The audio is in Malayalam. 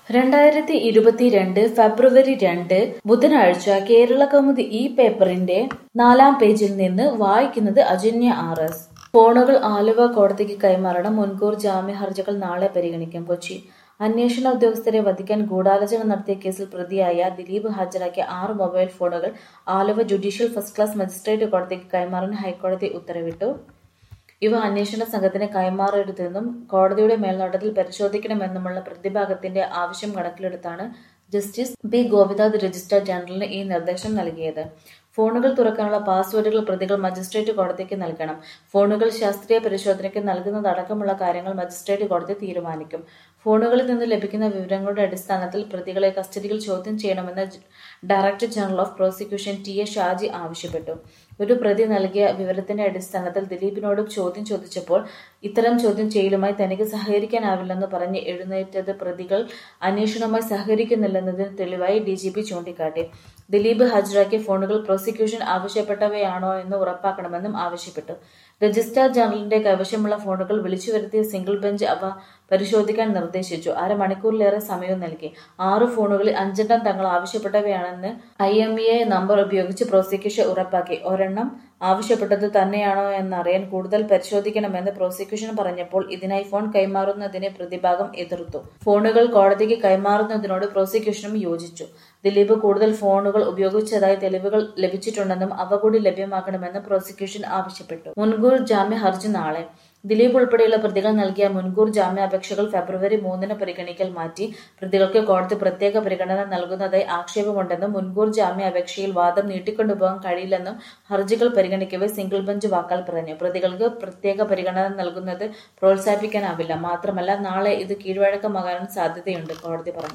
2022 ഫെബ്രുവരി 2 ബുധനാഴ്ച കേരളകൗമുദി ഈ പേപ്പറിന്റെ 4-ാം പേജിൽ നിന്ന് വായിക്കുന്നത് അജന്യ RS. ഫോണുകൾ ആലുവ കോടതിക്ക് കൈമാറണം. മുൻകൂർ ജാമ്യ ഹർജികൾ നാളെ പരിഗണിക്കും. കൊച്ചി അന്വേഷണ ഉദ്യോഗസ്ഥരെ വധിക്കാൻ ഗൂഢാലോചന നടത്തിയ കേസിൽ പ്രതിയായ ദിലീപ് ഹാജരാക്കിയ 6 മൊബൈൽ ഫോണുകൾ Aluva judicial first class magistrate കോടതിക്ക് കൈമാറാൻ ഹൈക്കോടതി ഉത്തരവിട്ടു. ഇവ അന്വേഷണ സംഘത്തിന് കൈമാറരുതെന്നും കോടതിയുടെ മേൽനോട്ടത്തിൽ പരിശോധിക്കണമെന്നുമുള്ള പ്രതിഭാഗത്തിന്റെ ആവശ്യം കണക്കിലെടുത്താണ് ജസ്റ്റിസ് പി ഗോപിനാഥ് രജിസ്ട്രാർ ജനറലിന് ഈ നിർദ്ദേശം നൽകിയത്. ഫോണുകൾ തുറക്കാനുള്ള പാസ്വേഡുകൾ പ്രതികൾ മജിസ്ട്രേറ്റ് കോടതിക്ക് നൽകണം. ഫോണുകൾ ശാസ്ത്രീയ പരിശോധനയ്ക്ക് നൽകുന്നതടക്കമുള്ള കാര്യങ്ങൾ മജിസ്ട്രേറ്റ് കോടതി തീരുമാനിക്കും. ഫോണുകളിൽ നിന്ന് ലഭിക്കുന്ന വിവരങ്ങളുടെ അടിസ്ഥാനത്തിൽ പ്രതികളെ കസ്റ്റഡിയിൽ ചോദ്യം ചെയ്യണമെന്ന് director general of prosecution TA Shaji ആവശ്യപ്പെട്ടു. ഒരു പ്രതി നൽകിയ വിവരത്തിന്റെ അടിസ്ഥാനത്തിൽ ദിലീപിനോട് ചോദ്യം ചോദിച്ചപ്പോൾ ഇത്തരം ചോദ്യം ചെയ്യലുമായി തനിക്ക് സഹകരിക്കാനാവില്ലെന്ന് പറഞ്ഞ് എഴുന്നേറ്റത് പ്രതികൾ അന്വേഷണവുമായി സഹകരിക്കുന്നില്ലെന്നതിന് തെളിവായി DGP ചൂണ്ടിക്കാട്ടി. ദിലീപ് ഹാജരാക്കിയ ഫോണുകൾ പ്രോസിക്യൂഷൻ ആവശ്യപ്പെട്ടവയാണോ എന്ന് ഉറപ്പാക്കണമെന്നും ആവശ്യപ്പെട്ടു. രജിസ്ട്രാർ ജനറലിന്റെ കൈവശമുള്ള ഫോണുകൾ വിളിച്ചുവരുത്തിയ സിംഗിൾ ബെഞ്ച് അവ പരിശോധിക്കാൻ നിർദ്ദേശിച്ചു. അരമണിക്കൂറിലേറെ സമയവും നൽകി. 6 ഫോണുകളിൽ 5 തങ്ങൾ ആവശ്യപ്പെട്ടവയാണെന്ന് IMEI നമ്പർ ഉപയോഗിച്ച് പ്രോസിക്യൂഷൻ ഉറപ്പാക്കി. ഒരെണ്ണം ആവശ്യപ്പെട്ടത് തന്നെയാണോ എന്നറിയാൻ കൂടുതൽ പരിശോധിക്കണമെന്ന് പ്രോസിക്യൂഷൻ പറഞ്ഞപ്പോൾ ഇതിനായി ഫോൺ കൈമാറുന്നതിനെ പ്രതിഭാഗം എതിർത്തു. ഫോണുകൾ കോടതിക്ക് കൈമാറുന്നതിനോട് പ്രോസിക്യൂഷനും യോജിച്ചു. ദിലീപ് കൂടുതൽ ഫോണുകൾ ഉപയോഗിച്ചതായി തെളിവുകൾ ലഭിച്ചിട്ടുണ്ടെന്നും അവ കൂടി ലഭ്യമാക്കണമെന്നും പ്രോസിക്യൂഷൻ ആവശ്യപ്പെട്ടു. മുൻകൂർ ജാമ്യ ഹർജി നാളെ. ദിലീപ് ഉൾപ്പെടെയുള്ള പ്രതികൾ നൽകിയ മുൻകൂർ ജാമ്യാപേക്ഷകൾ ഫെബ്രുവരി 3 പരിഗണിക്കൽ മാറ്റി. പ്രതികൾക്ക് കോടതി പ്രത്യേക പരിഗണന നൽകുന്നതായി ആക്ഷേപമുണ്ടെന്നും മുൻകൂർ ജാമ്യാപേക്ഷയിൽ വാദം നീട്ടിക്കൊണ്ടുപോകാൻ കഴിയില്ലെന്നും ഹർജികൾ പരിഗണിക്കവെ സിംഗിൾ ബെഞ്ച് വാക്കാൽ പറഞ്ഞു. പ്രതികൾക്ക് പ്രത്യേക പരിഗണന നൽകുന്നത് പ്രോത്സാഹിപ്പിക്കാനാവില്ല. മാത്രമല്ല നാളെ ഇത് കീഴ്വഴക്കമാകാനും സാധ്യതയുണ്ട്, കോടതി പറഞ്ഞു.